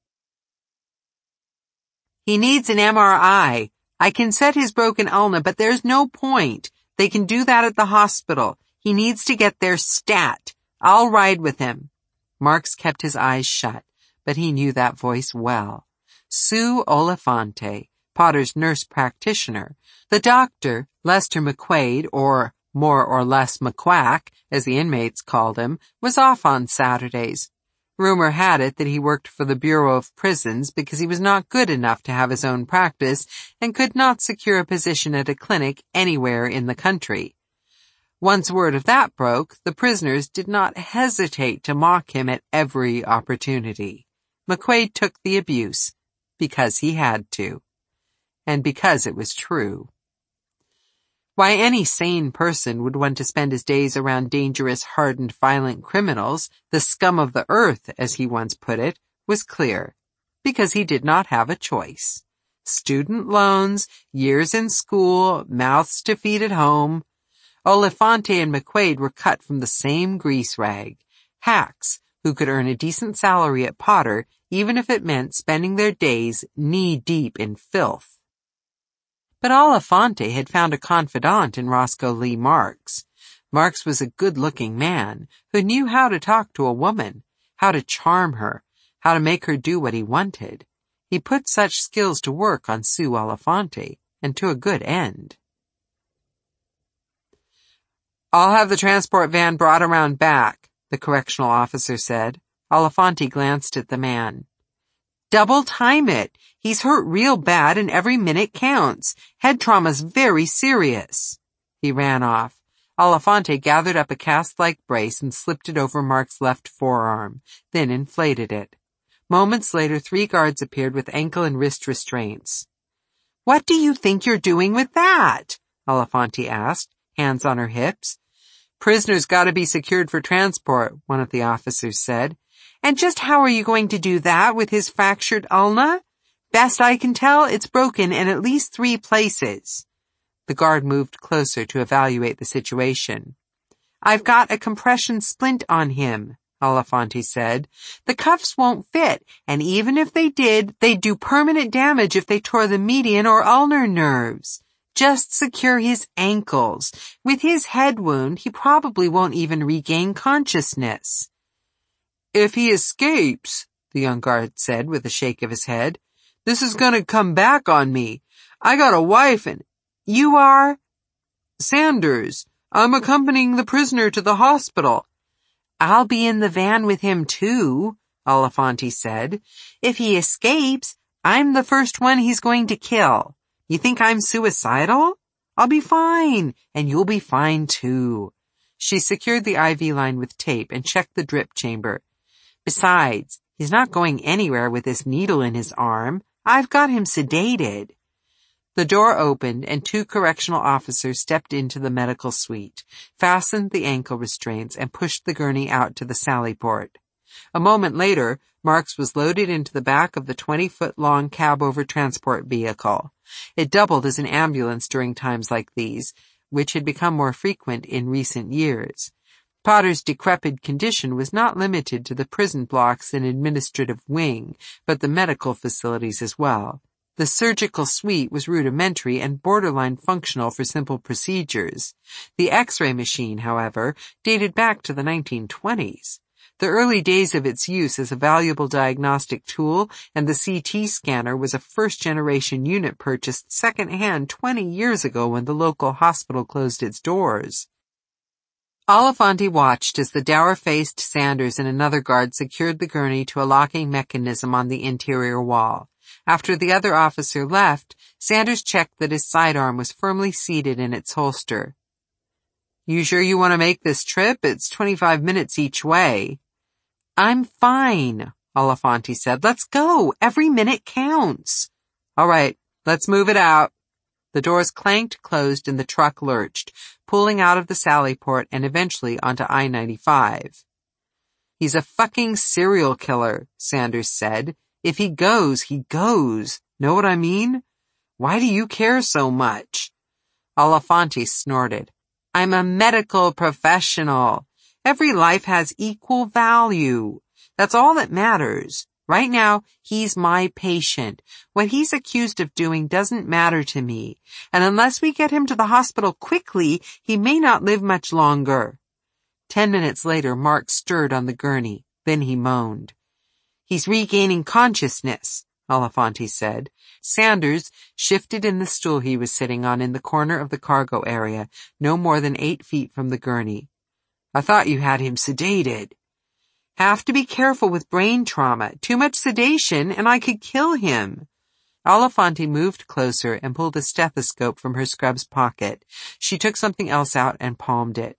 "He needs an M R I. I can set his broken ulna, but there's no point. They can do that at the hospital. He needs to get there stat. I'll ride with him." Marks kept his eyes shut, but he knew that voice well. Sue Oliphante, Potter's nurse practitioner. The doctor, Lester McQuaid, or more or less McQuack, as the inmates called him, was off on Saturdays. Rumor had it that he worked for the Bureau of Prisons because he was not good enough to have his own practice and could not secure a position at a clinic anywhere in the country. Once word of that broke, the prisoners did not hesitate to mock him at every opportunity. McQuaid took the abuse because he had to, and because it was true. Why any sane person would want to spend his days around dangerous, hardened, violent criminals, the scum of the earth, as he once put it, was clear, because he did not have a choice. Student loans, years in school, mouths to feed at home. Oliphante and McQuaid were cut from the same grease rag, hacks who could earn a decent salary at Potter even if it meant spending their days knee-deep in filth. But Oliphante had found a confidant in Roscoe Lee Marks. Marks was a good-looking man who knew how to talk to a woman, how to charm her, how to make her do what he wanted. He put such skills to work on Sue Oliphante, and to a good end. "I'll have the transport van brought around back," the correctional officer said. Oliphante glanced at the man. Double time it. He's hurt real bad and every minute counts. Head trauma's very serious." He ran off. Olafante gathered up a cast-like brace and slipped it over Mark's left forearm, then inflated it. Moments later, three guards appeared with ankle and wrist restraints. "What do you think you're doing with that?" Olafante asked, hands on her hips. "Prisoner's got to be secured for transport," one of the officers said. "And just how are you going to do that with his fractured ulna?" "Best I can tell, it's broken in at least three places." The guard moved closer to evaluate the situation. "I've got a compression splint on him," Olafante said. "The cuffs won't fit, and even if they did, they'd do permanent damage if they tore the median or ulnar nerves. Just secure his ankles. With his head wound, he probably won't even regain consciousness." "If he escapes," the young guard said with a shake of his head, "this is gonna come back on me. I got a wife and—" "You are?" "Sanders. I'm accompanying the prisoner to the hospital." "I'll be in the van with him too," Olafante said. "If he escapes, I'm the first one he's going to kill. You think I'm suicidal? I'll be fine, and you'll be fine too." She secured the I V line with tape and checked the drip chamber. "Besides, he's not going anywhere with this needle in his arm. I've got him sedated." The door opened and two correctional officers stepped into the medical suite, fastened the ankle restraints, and pushed the gurney out to the sally port. A moment later, Marks was loaded into the back of the twenty-foot-long cab-over transport vehicle. It doubled as an ambulance during times like these, which had become more frequent in recent years. Potter's decrepit condition was not limited to the prison blocks and administrative wing, but the medical facilities as well. The surgical suite was rudimentary and borderline functional for simple procedures. The X-ray machine, however, dated back to the nineteen twenties. The early days of its use as a valuable diagnostic tool, and the C T scanner was a first-generation unit purchased second-hand twenty years ago when the local hospital closed its doors. Olafante watched as the dour-faced Sanders and another guard secured the gurney to a locking mechanism on the interior wall. After the other officer left, Sanders checked that his sidearm was firmly seated in its holster. "You sure you want to make this trip? It's twenty-five minutes each way." "I'm fine," Olafante said. "Let's go. Every minute counts." "All right, let's move it out." The doors clanked closed and the truck lurched, pulling out of the sally port and eventually onto I ninety-five. "He's a fucking serial killer," Sanders said. "If he goes, he goes. Know what I mean? Why do you care so much?" Olafante snorted. "I'm a medical professional. Every life has equal value. That's all that matters. Right now, he's my patient. What he's accused of doing doesn't matter to me. And unless we get him to the hospital quickly, he may not live much longer." Ten minutes later, Mark stirred on the gurney. Then he moaned. "He's regaining consciousness," Olafante said. Sanders shifted in the stool he was sitting on in the corner of the cargo area, no more than eight feet from the gurney. "I thought you had him sedated." "Have to be careful with brain trauma. Too much sedation and I could kill him." Olafante moved closer and pulled a stethoscope from her scrub's pocket. She took something else out and palmed it.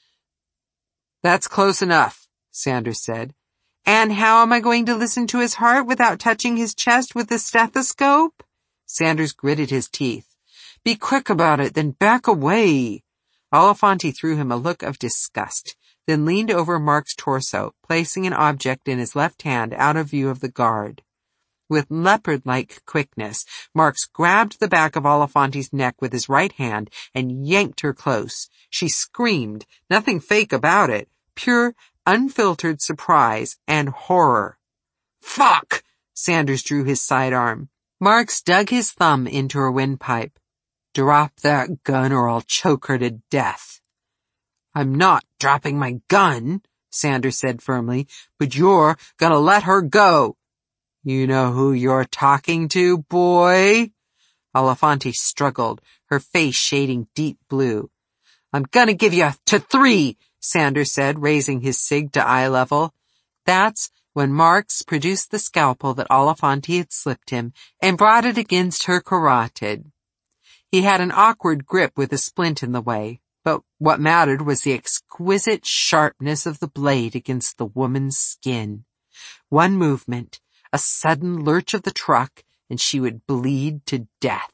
"That's close enough," Sanders said. "And how am I going to listen to his heart without touching his chest with the stethoscope?" Sanders gritted his teeth. "Be quick about it, then back away." Olafante threw him a look of disgust, then leaned over Mark's torso, placing an object in his left hand out of view of the guard. With leopard-like quickness, Marks grabbed the back of Olafante's neck with his right hand and yanked her close. She screamed, nothing fake about it, pure, unfiltered surprise and horror. "Fuck!" Sanders drew his sidearm. Marks dug his thumb into her windpipe. "Drop that gun or I'll choke her to death." "I'm not dropping my gun," Sanders said firmly, "but you're gonna let her go." "You know who you're talking to, boy?" Olafante struggled, her face shading deep blue. "I'm gonna give you to three," Sanders said, raising his cig to eye level. "That's when Marks produced the scalpel that Olifanti had slipped him and brought it against her carotid. He had an awkward grip with a splint in the way, but what mattered was the exquisite sharpness of the blade against the woman's skin. One movement, a sudden lurch of the truck, and she would bleed to death.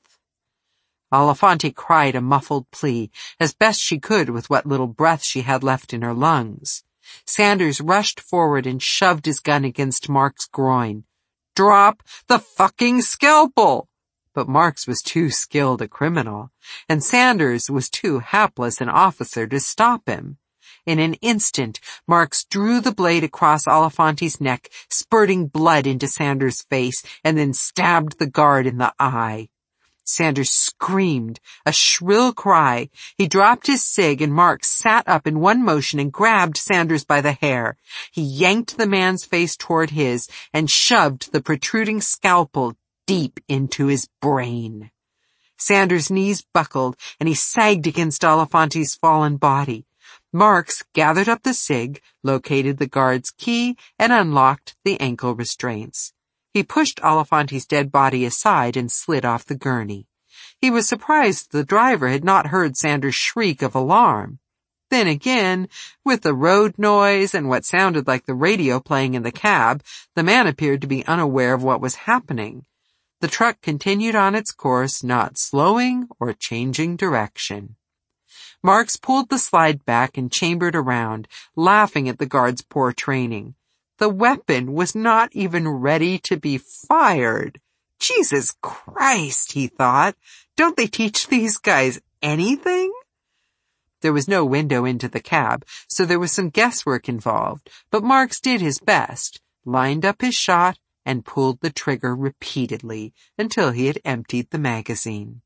Olifanti cried a muffled plea, as best she could with what little breath she had left in her lungs. Sanders rushed forward and shoved his gun against Mark's groin. "Drop the fucking scalpel!" But Marks was too skilled a criminal, and Sanders was too hapless an officer to stop him. In an instant, Marks drew the blade across Olifanti's neck, spurting blood into Sanders' face, and then stabbed the guard in the eye. Sanders screamed, a shrill cry. He dropped his cig and Marks sat up in one motion and grabbed Sanders by the hair. He yanked the man's face toward his and shoved the protruding scalpel deep into his brain. Sanders' knees buckled and he sagged against Olifanti's fallen body. Marks gathered up the cig, located the guard's key, and unlocked the ankle restraints. He pushed Olifanti's dead body aside and slid off the gurney. He was surprised the driver had not heard Sanders' shriek of alarm. Then again, with the road noise and what sounded like the radio playing in the cab, the man appeared to be unaware of what was happening. The truck continued on its course, not slowing or changing direction. Marks pulled the slide back and chambered around, laughing at the guard's poor training. The weapon was not even ready to be fired. Jesus Christ, he thought. Don't they teach these guys anything? There was no window into the cab, so there was some guesswork involved, but Marks did his best, lined up his shot, and pulled the trigger repeatedly until he had emptied the magazine.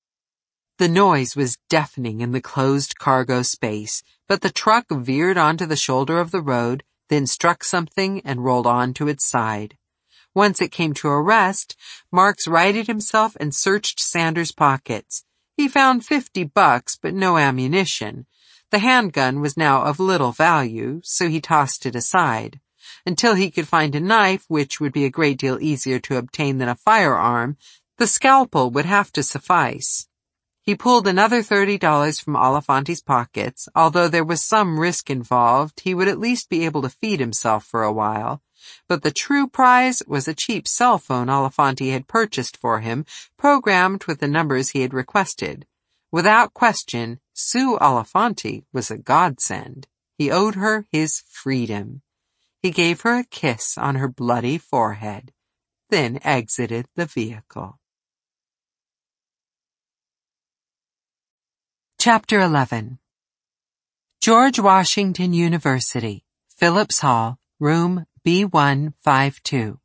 The noise was deafening in the closed cargo space, but the truck veered onto the shoulder of the road, then struck something and rolled on to its side. Once it came to a rest, Marks righted himself and searched Sanders' pockets. He found fifty bucks, but no ammunition. The handgun was now of little value, so he tossed it aside. Until he could find a knife, which would be a great deal easier to obtain than a firearm, the scalpel would have to suffice. He pulled another thirty dollars from Olifanti's pockets. Although there was some risk involved, he would at least be able to feed himself for a while. But the true prize was a cheap cell phone Olifanti had purchased for him, programmed with the numbers he had requested. Without question, Sue Olifanti was a godsend. He owed her his freedom. He gave her a kiss on her bloody forehead, then exited the vehicle. Chapter eleven. George Washington University, Phillips Hall, room B one fifty-two.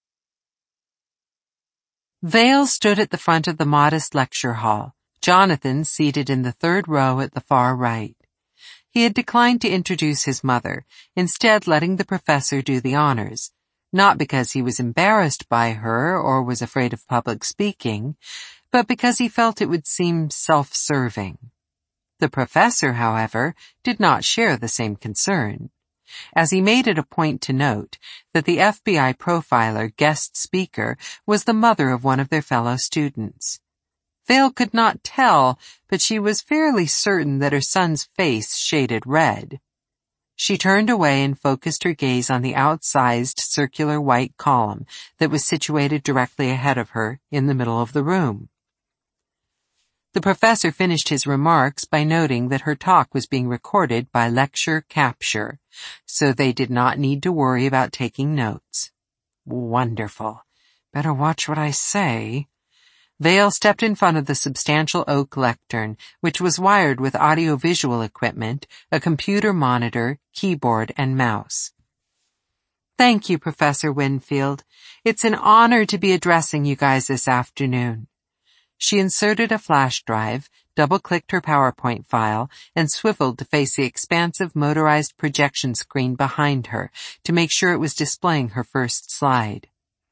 Vale stood at the front of the modest lecture hall, Jonathan seated in the third row at the far right. He had declined to introduce his mother, instead letting the professor do the honors, not because he was embarrassed by her or was afraid of public speaking, but because he felt it would seem self-serving. The professor, however, did not share the same concern, as he made it a point to note that the F B I profiler guest speaker was the mother of one of their fellow students. Vale could not tell, but she was fairly certain that her son's face shaded red. She turned away and focused her gaze on the outsized circular white column that was situated directly ahead of her in the middle of the room. The professor finished his remarks by noting that her talk was being recorded by lecture capture, so they did not need to worry about taking notes. Wonderful. Better watch what I say. Vale stepped in front of the substantial oak lectern, which was wired with audiovisual equipment, a computer monitor, keyboard, and mouse. Thank you, Professor Winfield. It's an honor to be addressing you guys this afternoon. She inserted a flash drive, double-clicked her PowerPoint file, and swiveled to face the expansive motorized projection screen behind her to make sure it was displaying her first slide.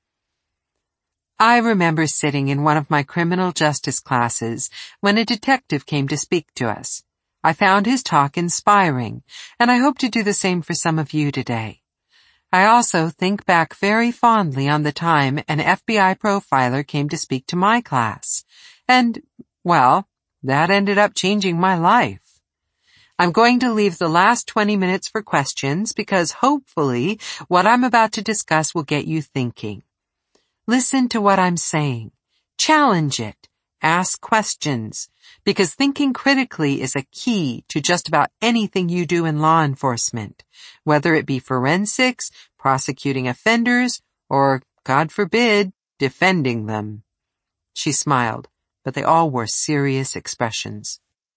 I remember sitting in one of my criminal justice classes when a detective came to speak to us. I found his talk inspiring, and I hope to do the same for some of you today. I also think back very fondly on the time an F B I profiler came to speak to my class. And, well, that ended up changing my life. I'm going to leave the last twenty minutes for questions because hopefully what I'm about to discuss will get you thinking. Listen to what I'm saying. Challenge it. Ask questions. Because thinking critically is a key to just about anything you do in law enforcement, whether it be forensics, prosecuting offenders, or, God forbid, defending them. She smiled, but they all wore serious expressions.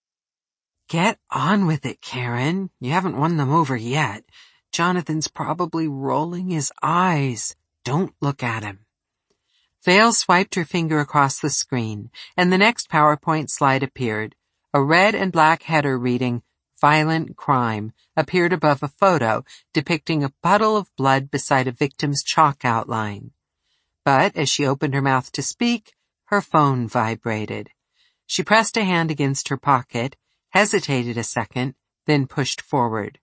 Get on with it, Karen. You haven't won them over yet. Jonathan's probably rolling his eyes. Don't look at him. Vale swiped her finger across the screen, and the next PowerPoint slide appeared. A red and black header reading, Violent Crime, appeared above a photo depicting a puddle of blood beside a victim's chalk outline. But as she opened her mouth to speak, her phone vibrated. She pressed a hand against her pocket, hesitated a second, then pushed forward.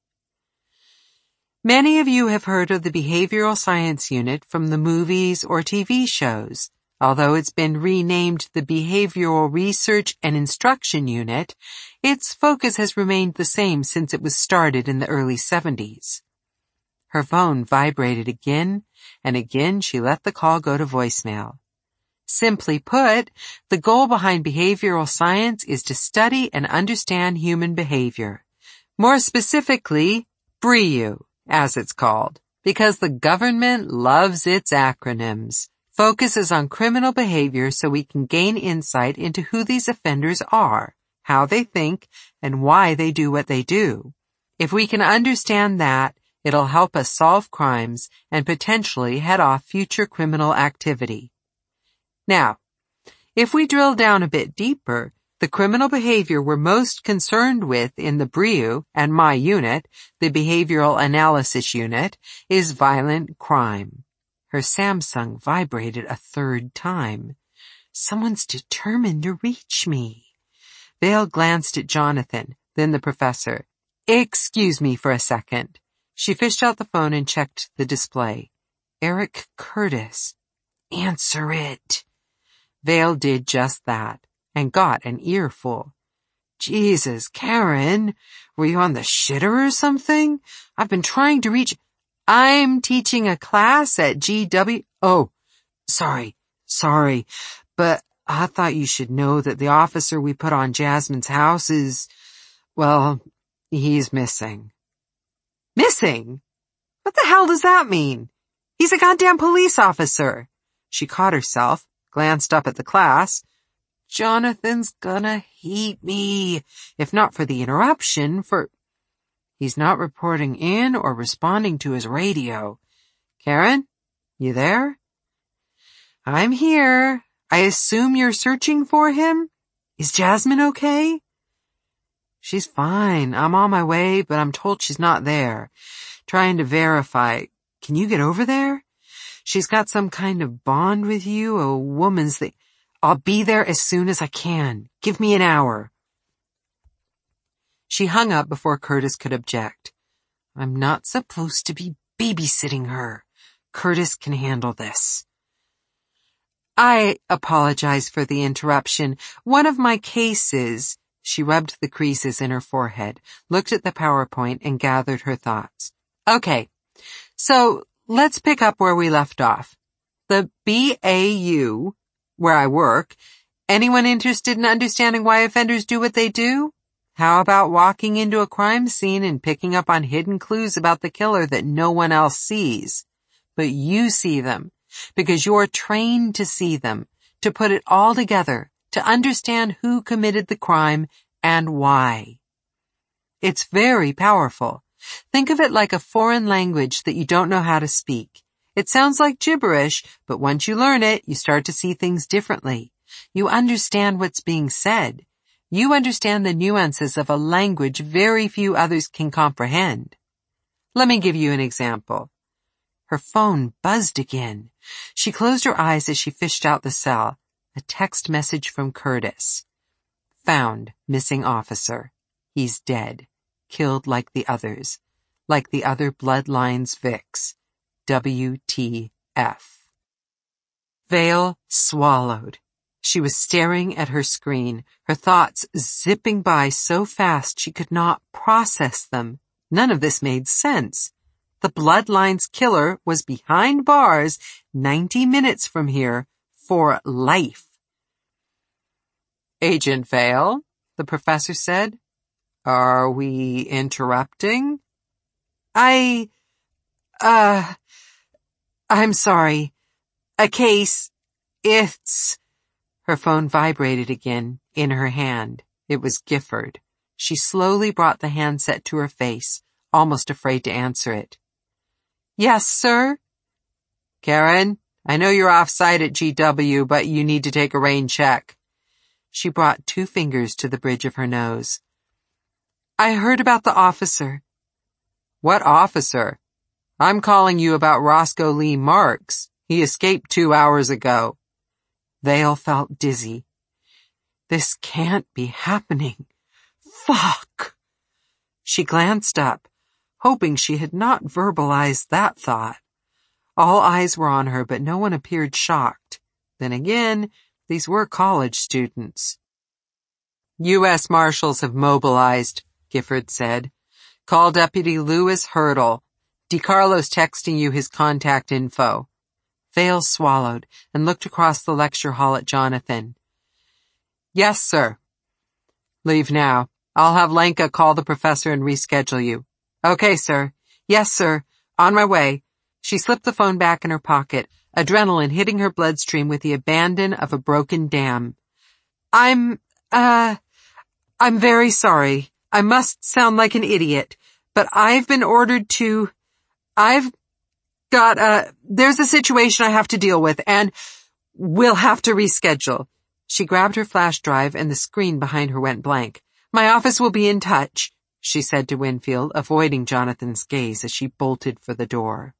Many of you have heard of the Behavioral Science Unit from the movies or T V shows. Although it's been renamed the Behavioral Research and Instruction Unit, its focus has remained the same since it was started in the early seventies. Her phone vibrated again, and again she let the call go to voicemail. Simply put, the goal behind behavioral science is to study and understand human behavior. More specifically, B R E U, as it's called, because the government loves its acronyms. Focuses on criminal behavior so we can gain insight into who these offenders are, how they think, and why they do what they do. If we can understand that, it'll help us solve crimes and potentially head off future criminal activity. Now, if we drill down a bit deeper, the criminal behavior we're most concerned with in the B R E U and my unit, the Behavioral Analysis Unit, is violent crime. Her Samsung vibrated a third time. Someone's determined to reach me. Vale glanced at Jonathan, then the professor. Excuse me for a second. She fished out the phone and checked the display. Eric Curtis. Answer it. Vale did just that, and got an earful. Jesus, Karen, were you on the shitter or something? I've been trying to reach... I'm teaching a class at G W... Oh, sorry, sorry, but I thought you should know that the officer we put on Jasmine's house is... Well, he's missing. Missing? What the hell does that mean? He's a goddamn police officer. She caught herself, glanced up at the class. Jonathan's gonna hate me, if not for the interruption, for... He's not reporting in or responding to his radio. Karen, you there? I'm here. I assume you're searching for him? Is Jasmine okay? She's fine. I'm on my way, but I'm told she's not there. Trying to verify. Can you get over there? She's got some kind of bond with you, a woman's thing. I'll be there as soon as I can. Give me an hour. She hung up before Curtis could object. I'm not supposed to be babysitting her. Curtis can handle this. I apologize for the interruption. One of my cases... She rubbed the creases in her forehead, looked at the PowerPoint, and gathered her thoughts. Okay, so let's pick up where we left off. The B A U, where I work, anyone interested in understanding why offenders do what they do? How about walking into a crime scene and picking up on hidden clues about the killer that no one else sees? But you see them, because you're trained to see them, to put it all together, to understand who committed the crime and why. It's very powerful. Think of it like a foreign language that you don't know how to speak. It sounds like gibberish, but once you learn it, you start to see things differently. You understand what's being said. You understand the nuances of a language very few others can comprehend. Let me give you an example. Her phone buzzed again. She closed her eyes as she fished out the cell. A text message from Curtis. Found missing officer. He's dead. Killed like the others. Like the other Bloodlines Vicks. W T F. Vale swallowed. She was staring at her screen, her thoughts zipping by so fast she could not process them. None of this made sense. The Bloodlines killer was behind bars ninety minutes from here for life. Agent Vale, the professor said. Are we interrupting? I, uh, I'm sorry. A case, it's... Her phone vibrated again in her hand. It was Gifford. She slowly brought the handset to her face, almost afraid to answer it. Yes, sir? Karen, I know you're off-site at G W, but you need to take a rain check. She brought two fingers to the bridge of her nose. I heard about the officer. What officer? I'm calling you about Roscoe Lee Marks. He escaped two hours ago. Vale felt dizzy. This can't be happening. Fuck! She glanced up, hoping she had not verbalized that thought. All eyes were on her, but no one appeared shocked. Then again, these were college students. U S Marshals have mobilized, Gifford said. Call Deputy Louis Hurdle. DeCarlo's texting you his contact info. Vale swallowed and looked across the lecture hall at Jonathan. Yes, sir. Leave now. I'll have Lenka call the professor and reschedule you. Okay, sir. Yes, sir. On my way. She slipped the phone back in her pocket, adrenaline hitting her bloodstream with the abandon of a broken dam. I'm, uh, I'm very sorry. I must sound like an idiot, but I've been ordered to, I've got a, there's a situation I have to deal with, and we'll have to reschedule. She grabbed her flash drive and the screen behind her went blank. My office will be in touch, she said to Winfield, avoiding Jonathan's gaze as she bolted for the door.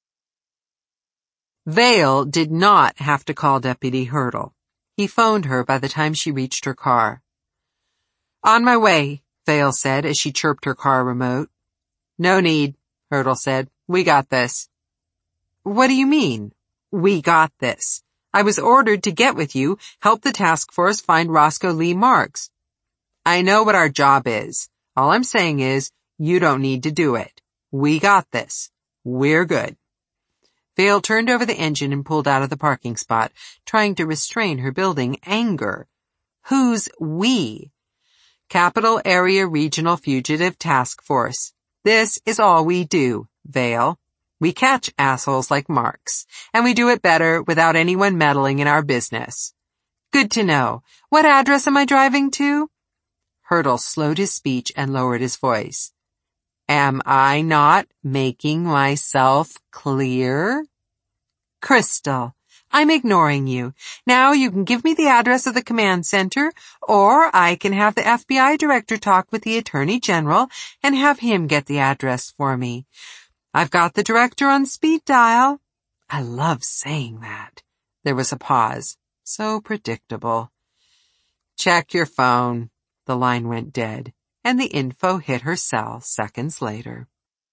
Vale did not have to call Deputy Hurdle. He phoned her by the time she reached her car. On my way, Vale said as she chirped her car remote. No need, Hurdle said. We got this. What do you mean, we got this? I was ordered to get with you, help the task force find Roscoe Lee Marks. I know what our job is. All I'm saying is, you don't need to do it. We got this. We're good. Vale turned over the engine and pulled out of the parking spot, trying to restrain her building anger. Who's we? Capital Area Regional Fugitive Task Force. This is all we do, Vale. We catch assholes like Marks, and we do it better without anyone meddling in our business. Good to know. What address am I driving to? Hurdle slowed his speech and lowered his voice. Am I not making myself clear? Crystal, I'm ignoring you. Now you can give me the address of the command center, or I can have the F B I director talk with the Attorney General and have him get the address for me. I've got the director on speed dial. I love saying that. There was a pause. So predictable. Check your phone. The line went dead, and the info hit her cell seconds later.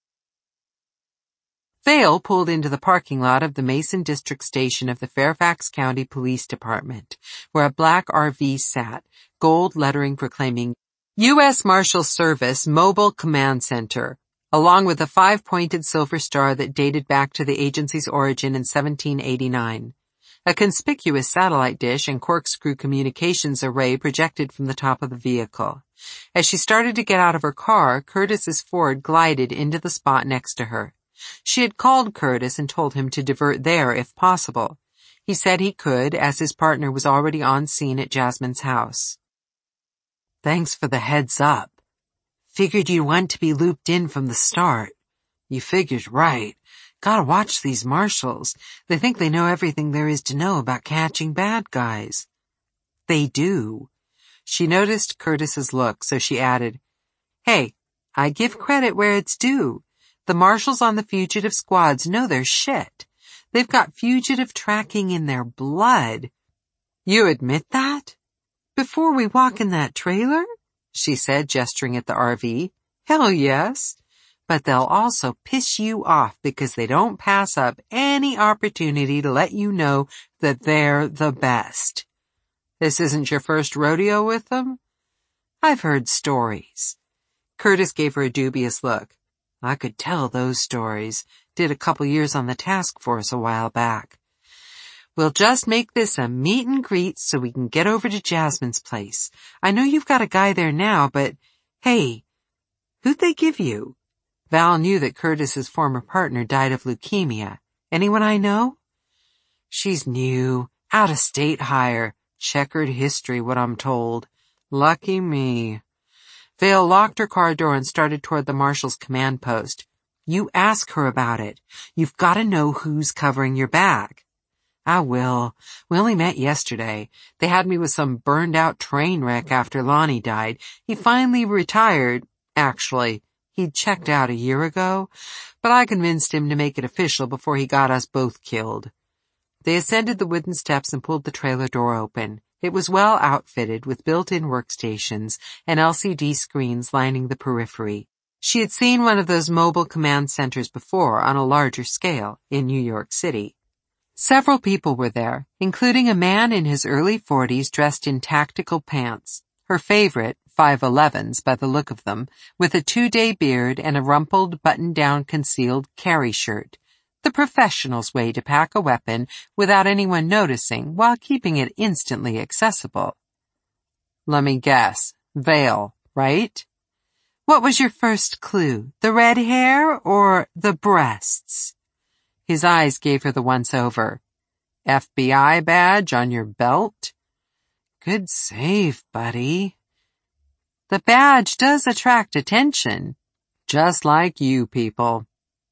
Vale pulled into the parking lot of the Mason District Station of the Fairfax County Police Department, where a black R V sat, gold lettering proclaiming U S Marshal Service Mobile Command Center, along with a five-pointed silver star that dated back to the agency's origin in seventeen eighty-nine. A conspicuous satellite dish and corkscrew communications array projected from the top of the vehicle. As she started to get out of her car, Curtis's Ford glided into the spot next to her. She had called Curtis and told him to divert there if possible. He said he could, as his partner was already on scene at Jasmine's house. Thanks for the heads up. Figured you'd want to be looped in from the start. You figured right. Gotta watch these marshals. They think they know everything there is to know about catching bad guys. They do. She noticed Curtis's look, so she added, Hey, I give credit where it's due. The marshals on the fugitive squads know their shit. They've got fugitive tracking in their blood. You admit that? Before we walk in that trailer? She said, gesturing at the R V. Hell yes. but they'll also piss you off because they don't pass up any opportunity to let you know that they're the best. This isn't your first rodeo with them? I've heard stories. Curtis gave her a dubious look. I could tell those stories. Did a couple years on the task force a while back. We'll just make this a meet and greet so we can get over to Jasmine's place. I know you've got a guy there now, but hey, who'd they give you? Val knew that Curtis's former partner died of leukemia. Anyone I know? She's new, out-of-state hire, checkered history, what I'm told. Lucky me. Vale locked her car door and started toward the marshal's command post. You ask her about it. You've got to know who's covering your back. I will. We only met yesterday. They had me with some burned-out train wreck after Lonnie died. He finally retired. Actually, he'd checked out a year ago, but I convinced him to make it official before he got us both killed. They ascended the wooden steps and pulled the trailer door open. It was well outfitted with built-in workstations and L C D screens lining the periphery. She had seen one of those mobile command centers before on a larger scale in New York City. Several people were there, including a man in his early forties dressed in tactical pants, her favorite, five elevens by the look of them, with a two-day beard and a rumpled button-down concealed carry shirt, the professional's way to pack a weapon without anyone noticing while keeping it instantly accessible. Let me guess, Vale, right? What was your first clue, the red hair or the breasts? His eyes gave her the once-over. F B I badge on your belt? Good save, buddy. The badge does attract attention, just like you people.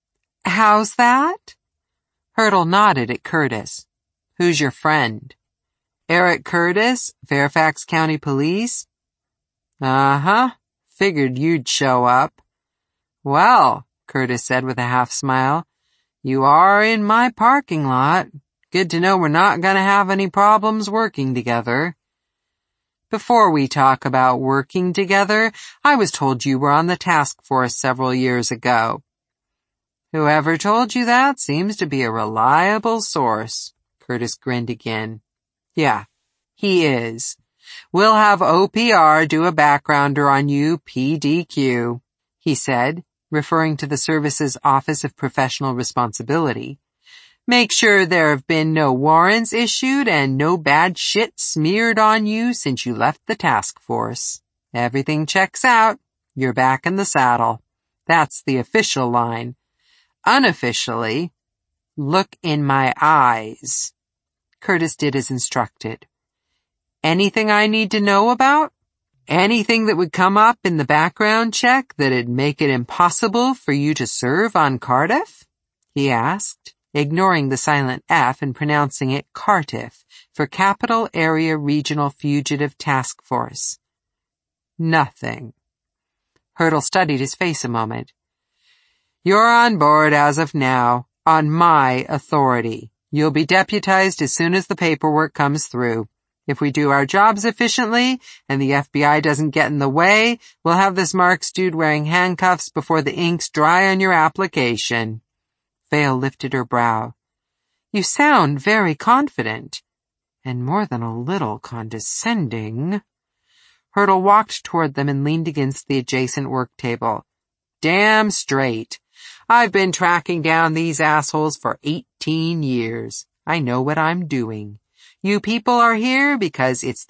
How's that? Hurdle nodded at Curtis. Who's your friend? Eric Curtis, Fairfax County Police? Uh-huh. Figured you'd show up. Well, Curtis said with a half smile, you are in my parking lot. Good to know we're not going to have any problems working together. Before we talk about working together, I was told you were on the task force several years ago. Whoever told you that seems to be a reliable source. Curtis grinned again. Yeah, he is. We'll have O P R do a backgrounder on you, P D Q, he said, referring to the service's Office of Professional Responsibility. Make sure there have been no warrants issued and no bad shit smeared on you since you left the task force. Everything checks out. You're back in the saddle. That's the official line. Unofficially, look in my eyes. Curtis did as instructed. Anything I need to know about? Anything that would come up in the background check that'd make it impossible for you to serve on Cardiff? He asked, ignoring the silent F and pronouncing it Cardiff for Capital Area Regional Fugitive Task Force. Nothing. Hurdle studied his face a moment. You're on board as of now, on my authority. You'll be deputized as soon as the paperwork comes through. If we do our jobs efficiently and the F B I doesn't get in the way, we'll have this Marks dude wearing handcuffs before the ink's dry on your application. Vale lifted her brow. You sound very confident, and more than a little condescending. Hurdle walked toward them and leaned against the adjacent work table. Damn straight. I've been tracking down these assholes for eighteen years. I know what I'm doing. You people are here because it's the